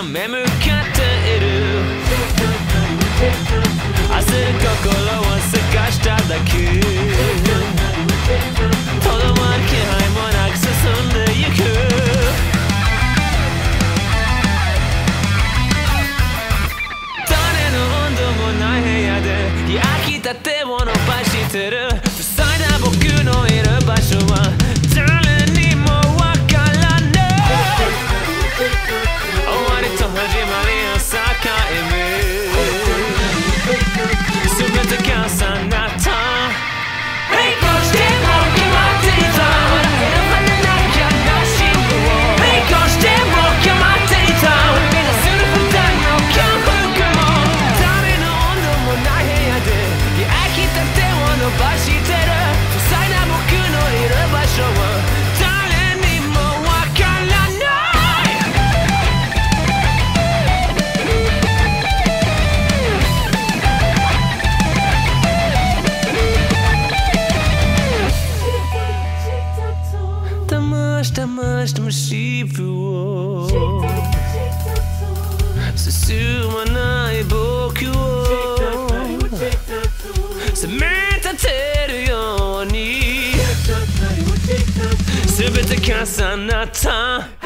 目向かっている。焦る心を探しただけ。とどまる気配もなく進んでゆく。誰の温度もない部屋で焼きたてを伸ばしてる。塞いだ僕のいる場所は誰にもわからない。終わりと始まりの境目、全てが重なった。並行しても決まっていた。笑えるはずなきゃなしを。並行しても決まっていた。生み出する二人の幸福も。誰の温度もない部屋で焼きたてを伸ばしてる。塞いだ僕のいる場所は誰にもわからない。騙してもシープを進まない僕を責め立てるように全て重なった。